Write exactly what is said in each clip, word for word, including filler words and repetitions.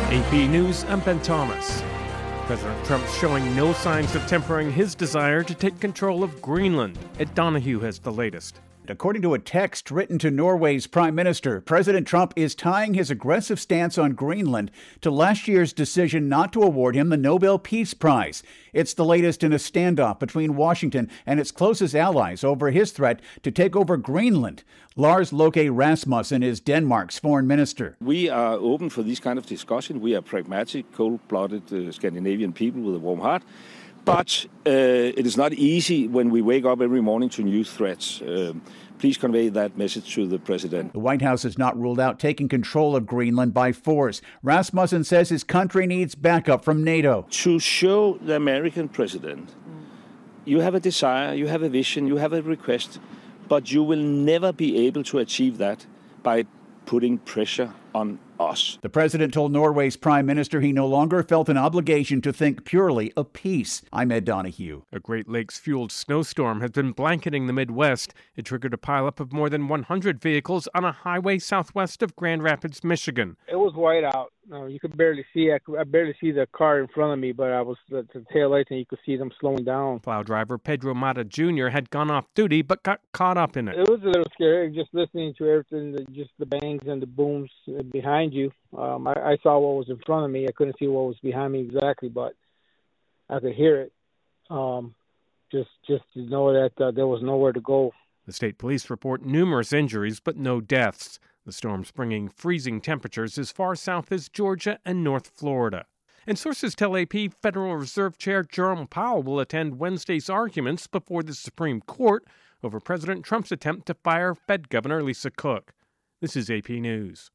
A P News, I'm Ben Thomas. President Trump's showing no signs of tempering his desire to take control of Greenland. Ed Donahue has the latest. According to a text written to Norway's prime minister, President Trump is tying his aggressive stance on Greenland to last year's decision not to award him the Nobel Peace Prize. It's the latest in a standoff between Washington and its closest allies over his threat to take over Greenland. Lars Løkke Rasmussen is Denmark's foreign minister. We are open for this kind of discussion. We are pragmatic, cold-blooded uh, Scandinavian people with a warm heart. But uh, it is not easy when we wake up every morning to new threats. Uh, please convey that message to the president. The White House has not ruled out taking control of Greenland by force. Rasmussen says his country needs backup from NATO. To show the American president, you have a desire, you have a vision, you have a request, but you will never be able to achieve that by putting pressure on us. The president told Norway's prime minister he no longer felt an obligation to think purely of peace. I'm Ed Donahue. A Great Lakes-fueled snowstorm has been blanketing the Midwest. It triggered a pileup of more than one hundred vehicles on a highway southwest of Grand Rapids, Michigan. It was white out. No, you could barely see. I, could, I barely see the car in front of me, but I was at the tail lights and you could see them slowing down. Plow driver Pedro Mata Junior had gone off duty but got caught up in it. It was a little scary just listening to everything, the, just the bangs and the booms behind you. Um, I, I saw what was in front of me. I couldn't see what was behind me exactly, but I could hear it. Um, just, just to know that uh, there was nowhere to go. The state police report numerous injuries but no deaths. The storm's bringing freezing temperatures as far south as Georgia and North Florida. And sources tell A P Federal Reserve Chair Jerome Powell will attend Wednesday's arguments before the Supreme Court over President Trump's attempt to fire Fed Governor Lisa Cook. This is A P News.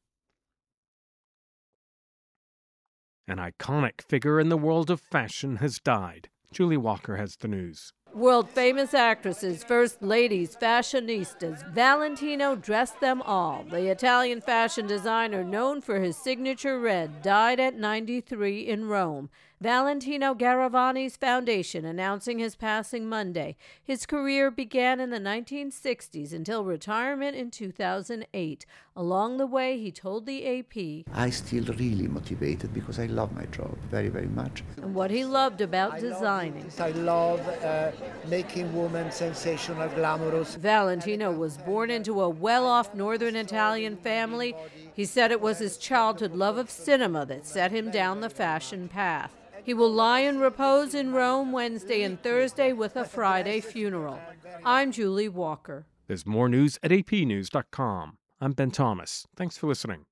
An iconic figure in the world of fashion has died. Julie Walker has the news. World-famous actresses, first ladies, fashionistas, Valentino dressed them all. The Italian fashion designer, known for his signature red, died at ninety-three in Rome. Valentino Garavani's foundation announcing his passing Monday. His career began in the nineteen sixties until retirement in two thousand eight. Along the way, he told the A P, I still really motivated because I love my job very, very much. And what he loved about I designing. Love I love uh, making women sensational, glamorous. Valentino was born into a well-off northern Italian family. He said it was his childhood love of cinema that set him down the fashion path. He will lie in repose in Rome Wednesday and Thursday with a Friday funeral. I'm Julie Walker. There's more news at A P news dot com. I'm Ben Thomas. Thanks for listening.